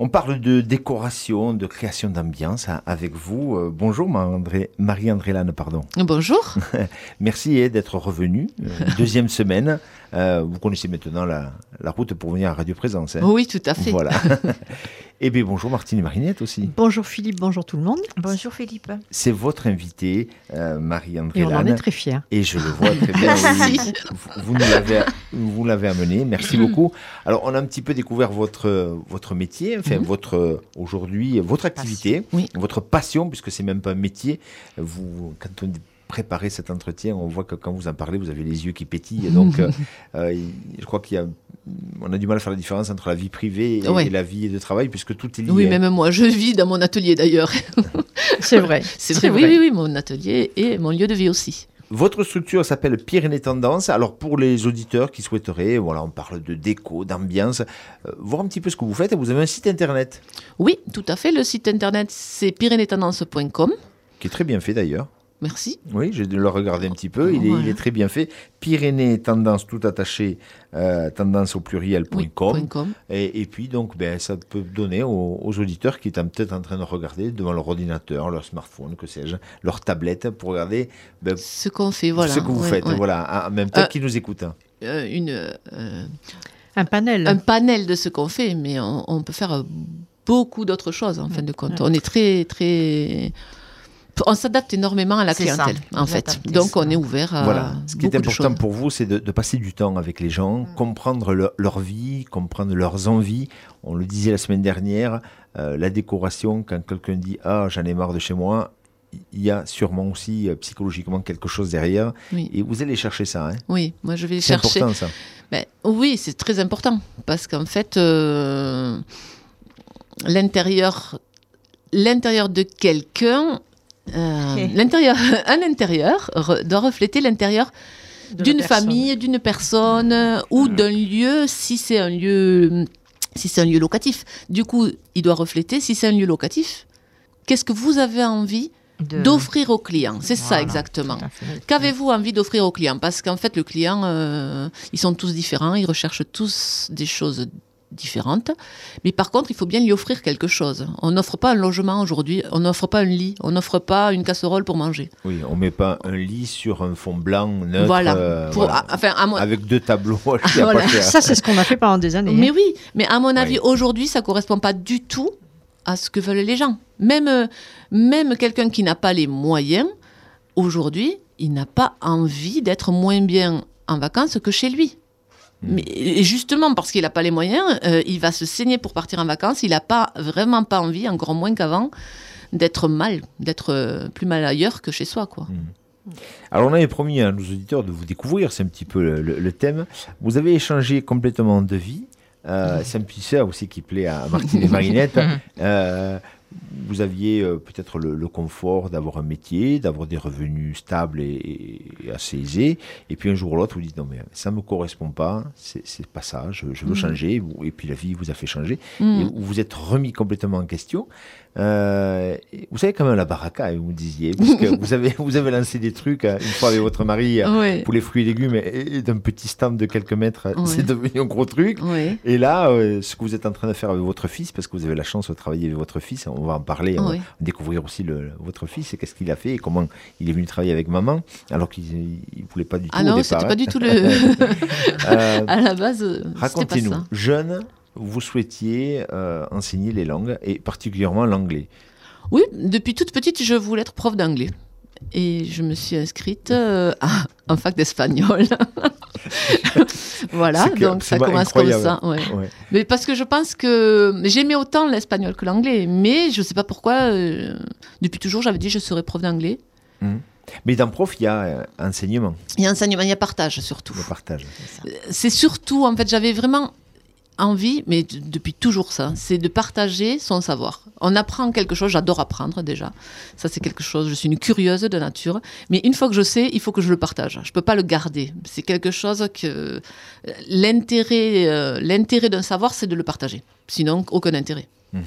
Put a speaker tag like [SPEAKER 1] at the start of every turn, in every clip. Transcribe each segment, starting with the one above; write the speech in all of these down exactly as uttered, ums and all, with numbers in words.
[SPEAKER 1] On parle de décoration, de création d'ambiance hein, avec vous. Euh, bonjour Marie-André, Marie-André Lannes, pardon.
[SPEAKER 2] Bonjour.
[SPEAKER 1] Merci eh, d'être revenue. Euh, deuxième semaine. Euh, vous connaissez maintenant la, la route pour venir à Radio Présence. Hein.
[SPEAKER 2] Oui, tout à fait.
[SPEAKER 1] Voilà. Et bien bonjour Martine et Marinette aussi.
[SPEAKER 3] Bonjour Philippe, bonjour tout le monde.
[SPEAKER 4] Bonjour Philippe.
[SPEAKER 1] C'est votre invité, euh, Marie-André
[SPEAKER 3] Et on
[SPEAKER 1] Lannes.
[SPEAKER 3] en est très fiers.
[SPEAKER 1] Et je le vois très bien. Oui. Vous, vous nous l'avez, vous l'avez amené. Merci beaucoup. Alors, on a un petit peu découvert votre, votre métier, enfin, mm-hmm. votre, aujourd'hui, votre activité,
[SPEAKER 2] oui.
[SPEAKER 1] votre passion, puisque c'est même pas un métier. Vous, quand on préparait cet entretien, on voit que quand vous en parlez, vous avez les yeux qui pétillent. Donc, euh, euh, je crois qu'il y a, on a du mal à faire la différence entre la vie privée et,
[SPEAKER 2] ouais.
[SPEAKER 1] et la vie de travail, puisque tout est lié.
[SPEAKER 2] Oui, même moi, je vis dans mon atelier d'ailleurs.
[SPEAKER 3] C'est vrai.
[SPEAKER 2] C'est vrai, oui, oui, oui, mon atelier et mon lieu de vie aussi.
[SPEAKER 1] Votre structure s'appelle Pyrénées Tendance. Alors, pour les auditeurs qui souhaiteraient, voilà, on parle de déco, d'ambiance, euh, voir un petit peu ce que vous faites. Vous avez un site internet.
[SPEAKER 2] Oui, tout à fait. Le site internet, c'est pyrénées tendance point com.
[SPEAKER 1] Qui est très bien fait d'ailleurs.
[SPEAKER 2] Merci.
[SPEAKER 1] Oui, j'ai dû le regarder un petit peu. Il,
[SPEAKER 2] ouais.
[SPEAKER 1] est, il est très bien fait. Pyrénées Tendance, tout attaché, euh, tendance au pluriel point com.
[SPEAKER 2] Oui, .com.
[SPEAKER 1] Et, et puis, donc, ben, ça peut donner aux, aux auditeurs qui sont peut-être en train de regarder devant leur ordinateur, leur smartphone, que sais-je, leur tablette, pour regarder ben,
[SPEAKER 2] ce qu'on fait, voilà.
[SPEAKER 1] Ce que vous
[SPEAKER 2] ouais,
[SPEAKER 1] faites,
[SPEAKER 2] ouais.
[SPEAKER 1] voilà. En même temps
[SPEAKER 2] euh,
[SPEAKER 1] qu'ils nous écoutent.
[SPEAKER 2] Euh, une, euh,
[SPEAKER 3] un panel.
[SPEAKER 2] Un panel de ce qu'on fait, mais on, on peut faire beaucoup d'autres choses, en fin de compte. On est très, très... On s'adapte énormément à la
[SPEAKER 4] c'est
[SPEAKER 2] clientèle,
[SPEAKER 4] ça,
[SPEAKER 2] en fait. Donc, on est ouvert à
[SPEAKER 1] voilà. Ce qui est important
[SPEAKER 2] choses.
[SPEAKER 1] pour vous, c'est de, de passer du temps avec les gens, mmh. comprendre leur, leur vie, comprendre leurs envies. On le disait la semaine dernière, euh, la décoration, quand quelqu'un dit « Ah, j'en ai marre de chez moi », il y a sûrement aussi euh, psychologiquement quelque chose derrière.
[SPEAKER 2] Oui.
[SPEAKER 1] Et vous allez chercher ça. Hein.
[SPEAKER 2] Oui, moi je vais
[SPEAKER 1] c'est
[SPEAKER 2] chercher.
[SPEAKER 1] C'est important ça.
[SPEAKER 2] Ben, oui, c'est très important. Parce qu'en fait, euh, l'intérieur, l'intérieur de quelqu'un... Euh, okay. l'intérieur, un intérieur re, doit refléter l'intérieur de d'une famille, d'une personne euh, ou d'un lieu, si c'est un lieu, si c'est un lieu locatif. Du coup, il doit refléter, si c'est un lieu locatif, qu'est-ce que vous avez envie de... d'offrir au client. C'est voilà, ça exactement. Qu'avez-vous envie d'offrir au client? Parce qu'en fait, le client, euh, ils sont tous différents, ils recherchent tous des choses différentes, mais par contre, il faut bien lui offrir quelque chose. On n'offre pas un logement aujourd'hui, on n'offre pas un lit, on n'offre pas une casserole pour manger.
[SPEAKER 1] Oui, on ne met pas un lit sur un fond blanc neutre,
[SPEAKER 2] voilà.
[SPEAKER 1] Euh,
[SPEAKER 2] pour,
[SPEAKER 1] voilà.
[SPEAKER 2] À, enfin, à mon...
[SPEAKER 1] avec deux tableaux.
[SPEAKER 2] Ah, voilà.
[SPEAKER 1] Pas
[SPEAKER 3] ça, c'est ce qu'on a fait pendant des années.
[SPEAKER 2] Mais oui, mais à mon avis,
[SPEAKER 1] oui.
[SPEAKER 2] aujourd'hui, ça ne correspond pas du tout à ce que veulent les gens. Même, euh, même quelqu'un qui n'a pas les moyens, aujourd'hui, il n'a pas envie d'être moins bien en vacances que chez lui. Mais, et justement, parce qu'il n'a pas les moyens, euh, il va se saigner pour partir en vacances. Il n'a pas, vraiment pas envie, encore moins qu'avant, d'être mal, d'être euh, plus mal ailleurs que chez soi, quoi.
[SPEAKER 1] Mmh. Alors, on avait promis à nos auditeurs de vous découvrir, c'est un petit peu le, le, le thème. Vous avez échangé complètement de vie. Euh, mmh. C'est un petit ça aussi qui plaît à Martine et Marinette. euh, Vous aviez euh, peut-être le, le confort d'avoir un métier, d'avoir des revenus stables et, et assez aisés. Et puis un jour ou l'autre, vous dites non mais ça ne me correspond pas, c'est, c'est pas ça, je, je veux mmh. changer. Et puis la vie vous a fait changer. Mmh. Et vous vous êtes remis complètement en question. Euh, vous savez quand même la baraka, vous me disiez, parce que vous avez, vous avez lancé des trucs une fois avec votre mari
[SPEAKER 2] oui.
[SPEAKER 1] pour les fruits et légumes et, et d'un petit stand de quelques mètres, oui. c'est devenu un gros truc.
[SPEAKER 2] Oui.
[SPEAKER 1] Et là, euh, ce que vous êtes en train de faire avec votre fils, parce que vous avez la chance de travailler avec votre fils, on va en parler, on
[SPEAKER 2] oui.
[SPEAKER 1] va découvrir aussi le, votre fils et qu'est-ce qu'il a fait et comment il est venu travailler avec maman, alors qu'il ne voulait pas du tout.
[SPEAKER 2] Ah non,
[SPEAKER 1] au départ,
[SPEAKER 2] c'était
[SPEAKER 1] hein.
[SPEAKER 2] pas du tout le. euh, à la base,
[SPEAKER 1] racontez-nous,
[SPEAKER 2] c'était pas ça.
[SPEAKER 1] Jeune, vous souhaitiez euh, enseigner les langues et particulièrement l'anglais.
[SPEAKER 2] Oui, depuis toute petite, je voulais être prof d'anglais. Et je me suis inscrite euh, en fac d'espagnol. Voilà,
[SPEAKER 1] que,
[SPEAKER 2] donc ça commence incroyable. Comme ça. Ouais.
[SPEAKER 1] Ouais.
[SPEAKER 2] Mais parce que je pense que j'aimais autant l'espagnol que l'anglais. Mais je ne sais pas pourquoi, euh, depuis toujours, j'avais dit que je serais prof d'anglais.
[SPEAKER 1] Mmh. Mais dans prof, il y a euh, enseignement.
[SPEAKER 2] Il y a enseignement, il y a partage surtout.
[SPEAKER 1] Le partage.
[SPEAKER 2] C'est, ça. C'est surtout, en fait, j'avais vraiment envie, mais d- depuis toujours ça, c'est de partager son savoir. On apprend quelque chose, j'adore apprendre déjà. Ça, c'est quelque chose, je suis une curieuse de nature. Mais une fois que je sais, il faut que je le partage. Je ne peux pas le garder. C'est quelque chose que... L'intérêt, euh, l'intérêt d'un savoir, c'est de le partager. Sinon, aucun intérêt.
[SPEAKER 1] Mmh.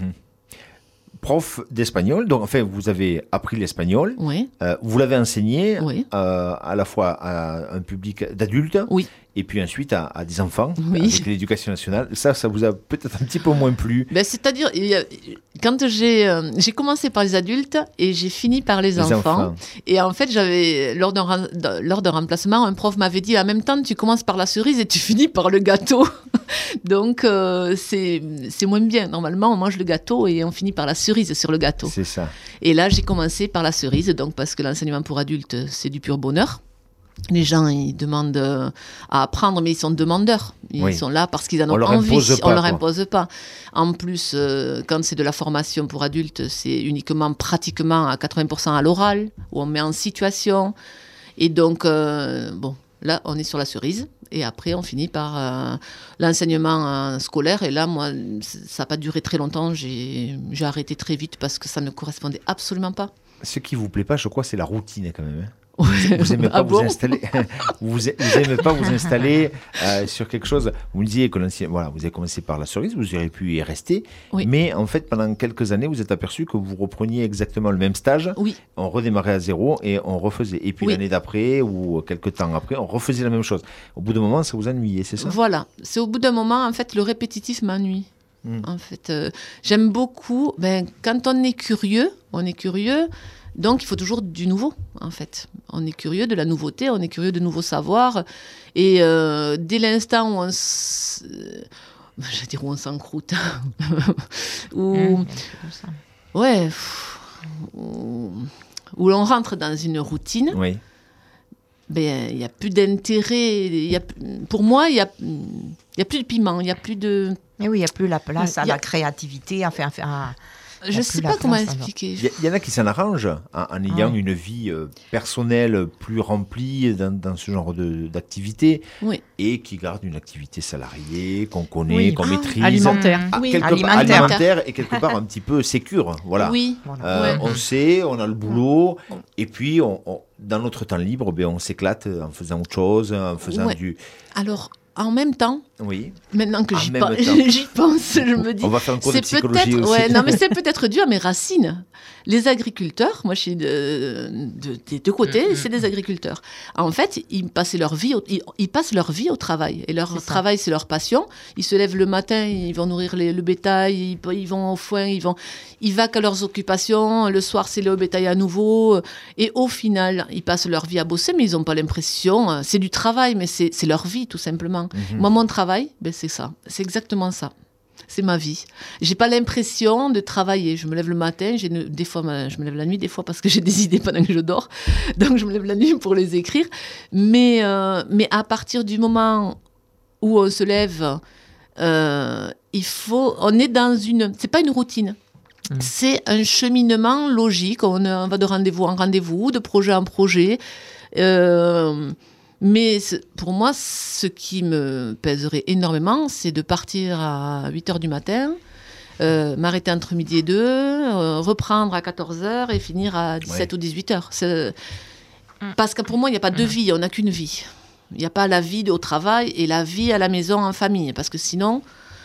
[SPEAKER 1] Prof d'espagnol, donc enfin vous avez appris l'espagnol,
[SPEAKER 2] oui.
[SPEAKER 1] euh, vous l'avez enseigné
[SPEAKER 2] oui.
[SPEAKER 1] euh, à la fois à un public d'adultes
[SPEAKER 2] oui.
[SPEAKER 1] et puis ensuite à, à des enfants,
[SPEAKER 2] Oui.
[SPEAKER 1] avec l'éducation nationale. Ça, ça vous a peut-être un petit peu moins plu.
[SPEAKER 2] Ben, c'est-à-dire, il y a- quand j'ai, euh, j'ai commencé par les adultes et j'ai fini par les,
[SPEAKER 1] Les
[SPEAKER 2] enfants.
[SPEAKER 1] enfants.
[SPEAKER 2] Et en fait, j'avais, lors d'un, ren- d'un- lors d'un remplacement, un prof m'avait dit en même temps, tu commences par la cerise et tu finis par le gâteau. Donc, euh, c'est, c'est moins bien. Normalement, on mange le gâteau et on finit par la cerise sur le gâteau.
[SPEAKER 1] C'est ça.
[SPEAKER 2] Et là, j'ai commencé par la cerise, donc parce que l'enseignement pour adultes, c'est du pur bonheur. Les gens, ils demandent euh, à apprendre, mais ils sont demandeurs. Ils
[SPEAKER 1] Oui.
[SPEAKER 2] sont là parce qu'ils en
[SPEAKER 1] On
[SPEAKER 2] ont
[SPEAKER 1] leur
[SPEAKER 2] envie.
[SPEAKER 1] impose pas,
[SPEAKER 2] On leur
[SPEAKER 1] quoi.
[SPEAKER 2] impose pas. En plus, euh, quand c'est de la formation pour adultes, c'est uniquement pratiquement à quatre-vingts pour cent à l'oral, où on met en situation. Et donc, euh, bon, là, on est sur la cerise. Et après, on finit par euh, l'enseignement euh, scolaire. Et là, moi, c- ça n'a pas duré très longtemps. J'ai, j'ai arrêté très vite parce que ça ne correspondait absolument pas.
[SPEAKER 1] Ce qui vous plaît pas, je crois, c'est la routine quand même. hein.
[SPEAKER 2] Ouais.
[SPEAKER 1] Vous n'aimez pas
[SPEAKER 2] Ah
[SPEAKER 1] vous
[SPEAKER 2] bon
[SPEAKER 1] installer. vous, vous aimez pas vous installer euh, sur quelque chose. Vous me disiez que l'ancien- voilà, vous avez commencé par la cerise, vous auriez pu y rester,
[SPEAKER 2] Oui.
[SPEAKER 1] mais en fait, pendant quelques années, vous êtes aperçu que vous repreniez exactement le même stage.
[SPEAKER 2] Oui.
[SPEAKER 1] On redémarrait à zéro et on refaisait. Et puis
[SPEAKER 2] Oui.
[SPEAKER 1] l'année d'après ou quelques temps après, on refaisait la même chose. Au bout d'un moment, ça vous ennuyait, c'est ça?
[SPEAKER 2] Voilà, c'est au bout d'un moment, en fait, le répétitif m'ennuie.
[SPEAKER 1] Mm.
[SPEAKER 2] En fait, euh, j'aime beaucoup. Ben, quand on est curieux, on est curieux. Donc, il faut toujours du nouveau, en fait. On est curieux de la nouveauté, on est curieux de nouveaux savoirs. Et euh, dès l'instant où on, s- euh, je vais dire où on s'encroute, où,
[SPEAKER 4] Mmh.
[SPEAKER 2] ouais, pff, où, où l'on rentre dans une routine.
[SPEAKER 1] Oui.
[SPEAKER 2] Ben, il n'y a plus d'intérêt. il Y a, pour moi, il n'y a, il y a plus de piment, il n'y a plus de...
[SPEAKER 4] Et oui, il n'y a plus la place
[SPEAKER 2] Il
[SPEAKER 4] à
[SPEAKER 2] y a-
[SPEAKER 4] la créativité, enfin, enfin, à-
[SPEAKER 2] Je
[SPEAKER 4] a
[SPEAKER 2] ne
[SPEAKER 4] plus
[SPEAKER 2] sais
[SPEAKER 4] la
[SPEAKER 2] pas comment
[SPEAKER 4] place, alors.
[SPEAKER 2] expliquer.
[SPEAKER 1] Il y, a- il y en a qui s'en arrangent en, en ayant
[SPEAKER 4] Ah.
[SPEAKER 1] une vie euh, personnelle plus remplie dans, dans ce genre de- d'activité
[SPEAKER 2] Oui.
[SPEAKER 1] et qui gardent une activité salariée qu'on connaît,
[SPEAKER 3] Oui.
[SPEAKER 1] qu'on
[SPEAKER 2] Ah,
[SPEAKER 1] maîtrise.
[SPEAKER 3] Alimentaire.
[SPEAKER 1] Ah,
[SPEAKER 2] Oui.
[SPEAKER 1] quelque part-
[SPEAKER 4] Alimentaire.
[SPEAKER 1] alimentaire et quelque part un petit peu sécure. Voilà.
[SPEAKER 2] Oui.
[SPEAKER 4] voilà.
[SPEAKER 1] Euh,
[SPEAKER 2] Ouais.
[SPEAKER 1] On sait, on a le boulot, et puis on, on- dans notre temps libre, ben, on s'éclate en faisant autre chose, en faisant
[SPEAKER 2] Ouais.
[SPEAKER 1] du.
[SPEAKER 2] Alors, en même temps,
[SPEAKER 1] Oui.
[SPEAKER 2] maintenant que
[SPEAKER 1] En
[SPEAKER 2] j'y,
[SPEAKER 1] même
[SPEAKER 2] pen-
[SPEAKER 1] temps.
[SPEAKER 2] j'y pense, je me dis...
[SPEAKER 1] On va faire un cours de
[SPEAKER 2] C'est
[SPEAKER 1] psychologie
[SPEAKER 2] peut-être,
[SPEAKER 1] aussi.
[SPEAKER 2] ouais, non, mais c'est peut-être dû à mes racines. Les agriculteurs, moi je suis de, de- des deux côtés, c'est des agriculteurs. En fait, ils passent leur vie au, ils, ils passent leur vie au travail. Et leur
[SPEAKER 4] C'est ça.
[SPEAKER 2] travail, c'est leur passion. Ils se lèvent le matin, ils vont nourrir les- le bétail, ils, ils vont au foin, ils vont, ils vaquent à leurs occupations. Le soir, c'est le bétail à nouveau. Et au final, ils passent leur vie à bosser, mais ils n'ont pas l'impression. euh, C'est du travail, mais c'est c'est leur vie, tout simplement.
[SPEAKER 1] Mhm.
[SPEAKER 2] Moi, mon travail, ben, c'est ça. C'est exactement ça. C'est ma vie. J'ai pas l'impression de travailler. Je me lève le matin, j'ai une- des fois, ma- je me lève la nuit, des fois parce que j'ai des idées pendant que je dors. Donc je me lève la nuit pour les écrire. Mais, euh, mais à partir du moment où on se lève, euh, il faut. On est dans une. C'est pas une routine.
[SPEAKER 4] Mm.
[SPEAKER 2] C'est un cheminement logique. On, euh, on va de rendez-vous en rendez-vous, de projet en projet. Euh, mais c'est- pour moi, ce qui me pèserait énormément, c'est de partir à huit heures du matin, euh, m'arrêter entre midi et deux, euh, reprendre à quatorze heures et finir à dix-sept
[SPEAKER 1] Ouais.
[SPEAKER 2] ou dix-huit heures. C'est-
[SPEAKER 4] Mm.
[SPEAKER 2] Parce que pour moi, il n'y a pas de vie, on n'a qu'une vie. Il n'y a pas la vie au travail et la vie à la maison en famille. Parce que sinon,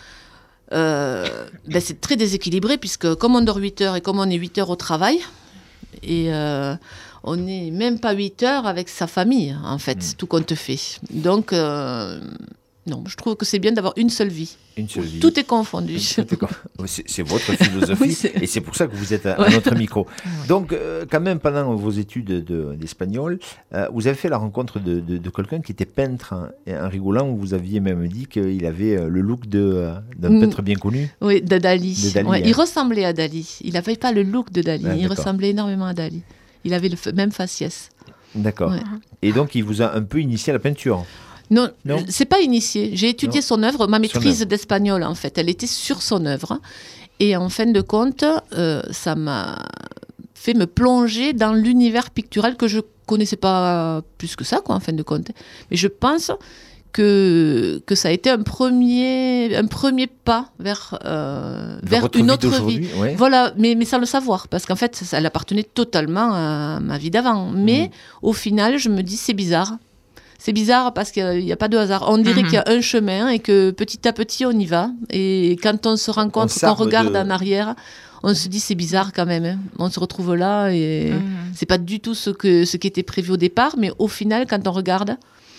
[SPEAKER 2] euh, ben c'est très déséquilibré, puisque comme on dort huit heures et comme on est huit heures au travail, et euh, on n'est même pas huit heures avec sa famille, en fait,
[SPEAKER 1] Mm.
[SPEAKER 2] tout compte fait. Donc, euh, non, je trouve que c'est bien d'avoir une seule vie.
[SPEAKER 1] Une seule vie.
[SPEAKER 2] Tout est confondu.
[SPEAKER 1] Tout est con- Oui, C'est c'est votre philosophie
[SPEAKER 2] Oui, c'est-
[SPEAKER 1] et c'est pour ça que vous êtes à, à
[SPEAKER 2] Ouais.
[SPEAKER 1] notre micro. Donc, euh, quand même, pendant vos études de- d'espagnol, euh, vous avez fait la rencontre de, de- de quelqu'un qui était peintre, hein, et en rigolant, vous aviez même dit qu'il avait euh, le look de, euh, d'un
[SPEAKER 2] Mm.
[SPEAKER 1] peintre bien connu.
[SPEAKER 2] Oui, de Dali.
[SPEAKER 1] De Dali,
[SPEAKER 2] Ouais,
[SPEAKER 1] hein.
[SPEAKER 2] Il ressemblait à Dali. Il n'avait pas le look de Dali.
[SPEAKER 1] Ah,
[SPEAKER 2] il
[SPEAKER 1] d'accord.
[SPEAKER 2] ressemblait énormément à Dali. Il avait le f- même faciès.
[SPEAKER 1] D'accord.
[SPEAKER 2] Ouais.
[SPEAKER 1] Et donc, il vous a un peu initié à la peinture.
[SPEAKER 2] Non,
[SPEAKER 1] Non.
[SPEAKER 2] c'est pas initié. J'ai étudié
[SPEAKER 1] Non.
[SPEAKER 2] son œuvre. Ma
[SPEAKER 1] Son
[SPEAKER 2] maîtrise
[SPEAKER 1] œuvre.
[SPEAKER 2] d'espagnol, en fait, elle était sur son œuvre. Et en fin de compte, euh, ça m'a fait me plonger dans l'univers pictural que je connaissais pas plus que ça, quoi, en fin de compte. Mais je pense que, que ça a été un premier, un premier pas vers, euh,
[SPEAKER 1] De
[SPEAKER 2] vers
[SPEAKER 1] votre
[SPEAKER 2] une
[SPEAKER 1] vie
[SPEAKER 2] autre vie.
[SPEAKER 1] d'aujourd'hui, ouais.
[SPEAKER 2] Voilà, mais, mais sans le savoir, parce qu'en fait, ça, elle appartenait totalement à ma vie d'avant. Mais
[SPEAKER 1] Mhm.
[SPEAKER 2] au final, je me dis, c'est bizarre. C'est bizarre parce qu'il n'y a pas de hasard. On dirait
[SPEAKER 4] Mhm.
[SPEAKER 2] qu'il y a un chemin et que petit à petit, on y va. Et quand on se rend compte, qu'on
[SPEAKER 1] s'arme
[SPEAKER 2] regarde
[SPEAKER 1] de-
[SPEAKER 2] en arrière, on se dit, c'est bizarre quand même. hein. On se retrouve là et
[SPEAKER 4] Mhm.
[SPEAKER 2] c'est pas du tout ce, que, ce qui était prévu au départ. Mais au final, quand on regarde,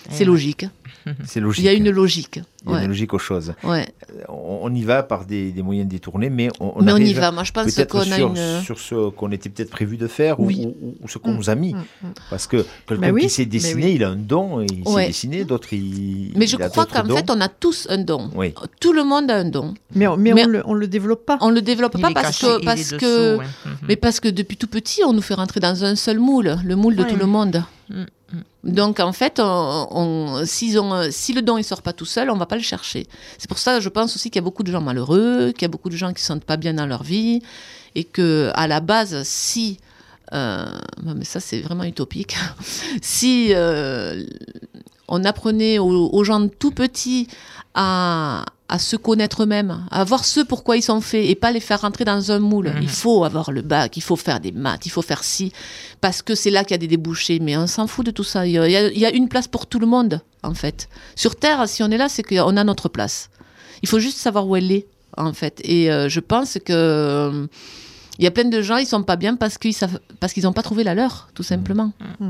[SPEAKER 2] C'est logique.
[SPEAKER 1] C'est logique.
[SPEAKER 2] Il y a une logique.
[SPEAKER 1] Il y a
[SPEAKER 2] Ouais.
[SPEAKER 1] une logique aux choses.
[SPEAKER 2] Ouais.
[SPEAKER 1] On, on y va par des, des moyens détournés, mais on, on
[SPEAKER 2] Mais on y
[SPEAKER 1] arrive
[SPEAKER 2] va. Moi, je pense
[SPEAKER 1] peut-être
[SPEAKER 2] qu'on a
[SPEAKER 1] sur,
[SPEAKER 2] une.
[SPEAKER 1] sur ce qu'on était peut-être prévu de faire ou-
[SPEAKER 2] Oui.
[SPEAKER 1] ou, ou ce qu'on
[SPEAKER 3] Mm.
[SPEAKER 1] nous a mis.
[SPEAKER 3] Mm, mm.
[SPEAKER 1] Parce que quelqu'un
[SPEAKER 3] Mais oui,
[SPEAKER 1] qui sait
[SPEAKER 3] mais
[SPEAKER 1] dessiner,
[SPEAKER 3] oui.
[SPEAKER 1] il a un don, et il
[SPEAKER 2] Ouais.
[SPEAKER 1] sait dessiner, d'autres il
[SPEAKER 2] Mais je
[SPEAKER 1] il a
[SPEAKER 2] crois
[SPEAKER 1] d'autres
[SPEAKER 2] qu'en
[SPEAKER 1] dons.
[SPEAKER 2] fait, on a tous un don.
[SPEAKER 1] Oui.
[SPEAKER 2] Tout le monde a un don.
[SPEAKER 3] Mais, on- mais,
[SPEAKER 2] Mais-
[SPEAKER 3] on le, on le développe pas.
[SPEAKER 2] On le développe
[SPEAKER 4] Il
[SPEAKER 2] pas
[SPEAKER 4] est
[SPEAKER 2] parce
[SPEAKER 4] caché,
[SPEAKER 2] que
[SPEAKER 4] il
[SPEAKER 2] parce
[SPEAKER 4] est
[SPEAKER 2] que
[SPEAKER 4] dessous, ouais. Mhm.
[SPEAKER 2] mais parce que depuis tout petit, on nous fait rentrer dans un seul moule, le moule de
[SPEAKER 3] Ouais.
[SPEAKER 2] tout le monde.
[SPEAKER 4] Mm,
[SPEAKER 2] Donc en fait, on, on- s'ils ont- si le don il sort pas tout seul, on va pas le chercher. C'est pour ça, je pense aussi qu'il y a beaucoup de gens malheureux, qu'il y a beaucoup de gens qui se sentent pas bien dans leur vie, et que à la base, si euh, non, mais ça c'est vraiment utopique, si euh, on apprenait aux, aux gens tout petits à, à se connaître eux-mêmes, à voir ce pourquoi ils sont faits et pas les faire rentrer dans un moule.
[SPEAKER 4] Mhm.
[SPEAKER 2] Il faut avoir le bac, il faut faire des maths, il faut faire ci, parce que c'est là qu'il y a des débouchés. Mais on s'en fout de tout ça. Il y a, il y a une place pour tout le monde, en fait. Sur Terre, si on est là, c'est qu'on a notre place. Il faut juste savoir où elle est, en fait. Et euh, je pense que euh, il y a plein de gens, ils sont pas bien parce qu'ils savent, parce qu'ils n'ont pas trouvé la leur, tout simplement.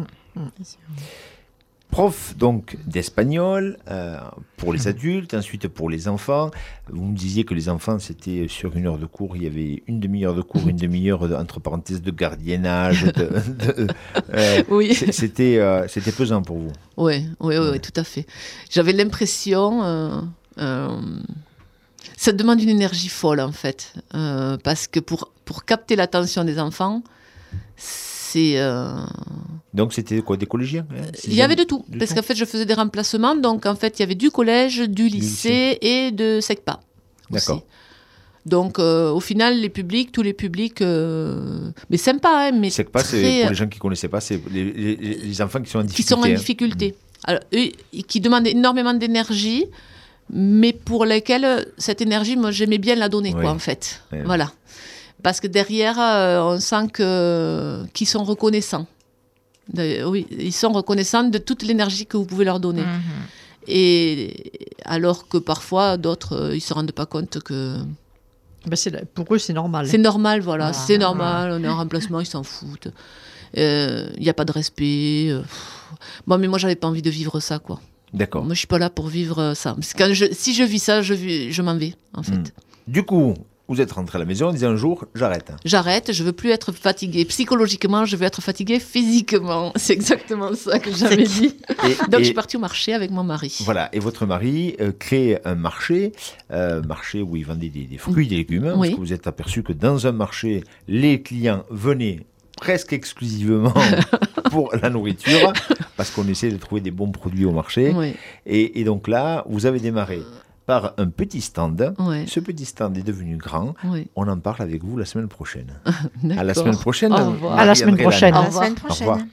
[SPEAKER 1] Prof donc d'espagnol euh, pour les adultes, ensuite pour les enfants. Vous me disiez que les enfants, c'était sur une heure de cours, il y avait une demi-heure de cours, une demi-heure de- entre parenthèses de gardiennage. de- de- euh,
[SPEAKER 2] Oui.
[SPEAKER 1] c'est- c'était, euh, c'était pesant pour vous.
[SPEAKER 2] Oui, oui, oui, tout à fait. J'avais l'impression. euh, euh, ça demande une énergie folle, en fait. Euh, parce que pour, pour capter l'attention des enfants, c'est. euh,
[SPEAKER 1] Donc c'était quoi, des collégiens hein,
[SPEAKER 2] Il y avait de tout.
[SPEAKER 1] Du
[SPEAKER 2] Parce
[SPEAKER 1] tout.
[SPEAKER 2] qu'en fait, je faisais des remplacements. Donc, en fait, il y avait du collège, du lycée,
[SPEAKER 1] lycée.
[SPEAKER 2] et de SECPA.
[SPEAKER 1] D'accord.
[SPEAKER 2] aussi. Donc, euh, au final, les publics, tous les publics. euh, Mais sympa, hein, mais.
[SPEAKER 1] C'est que pas, c'est,
[SPEAKER 2] très,
[SPEAKER 1] pour les gens qui ne connaissaient pas, c'est les, les- les enfants qui sont en
[SPEAKER 2] qui
[SPEAKER 1] difficulté.
[SPEAKER 2] sont en
[SPEAKER 1] hein.
[SPEAKER 2] difficulté. Alors, eux, qui demandent énormément d'énergie, mais pour lesquels cette énergie, moi, j'aimais bien la donner,
[SPEAKER 1] Oui.
[SPEAKER 2] quoi, en fait.
[SPEAKER 1] Oui.
[SPEAKER 2] Voilà. Parce que derrière, euh, on sent que, qu'ils sont reconnaissants. De- oui, ils sont reconnaissants de toute l'énergie que vous pouvez leur donner.
[SPEAKER 4] Mhm.
[SPEAKER 2] Et alors que parfois, d'autres, euh, ils ne se rendent pas compte que
[SPEAKER 3] Ben, c'est la- pour eux, c'est normal.
[SPEAKER 2] c'est normal, voilà,
[SPEAKER 4] Ah.
[SPEAKER 2] c'est normal, on est en remplacement, ils s'en foutent. Il n'y a pas de respect. euh, pff. Bon, mais moi, j'avais pas envie de vivre ça, quoi.
[SPEAKER 1] D'accord.
[SPEAKER 2] Moi, je suis pas là pour vivre euh, ça. Parce que quand je, si je vis ça, je, vis- je m'en vais, en fait.
[SPEAKER 1] Mm. Du coup, vous êtes rentré à la maison en disant un jour, j'arrête.
[SPEAKER 2] J'arrête, je veux plus être fatiguée. Psychologiquement, je veux être fatiguée physiquement. C'est exactement ça que j'avais dit.
[SPEAKER 1] Et,
[SPEAKER 2] Donc,
[SPEAKER 1] et-
[SPEAKER 2] je suis partie au marché avec mon mari.
[SPEAKER 1] Voilà, et votre mari euh, crée un marché, euh, marché où il vendait des, des fruits, des légumes, hein,
[SPEAKER 2] Oui.
[SPEAKER 1] parce que vous êtes aperçu que dans un marché, les clients venaient presque exclusivement pour la nourriture, parce qu'on essaie de trouver des bons produits au marché.
[SPEAKER 2] Oui,
[SPEAKER 1] Et, et donc là, vous avez démarré par un petit stand.
[SPEAKER 2] oui,
[SPEAKER 1] Ce petit stand est devenu grand.
[SPEAKER 2] oui.
[SPEAKER 1] On en parle avec vous la semaine prochaine.
[SPEAKER 2] D'accord.
[SPEAKER 1] À la semaine prochaine.
[SPEAKER 2] Au revoir.
[SPEAKER 3] À la semaine
[SPEAKER 1] Marie-André
[SPEAKER 3] prochaine.
[SPEAKER 1] Lannes.
[SPEAKER 4] À la
[SPEAKER 2] revoir.
[SPEAKER 4] semaine
[SPEAKER 1] Au revoir.
[SPEAKER 4] prochaine.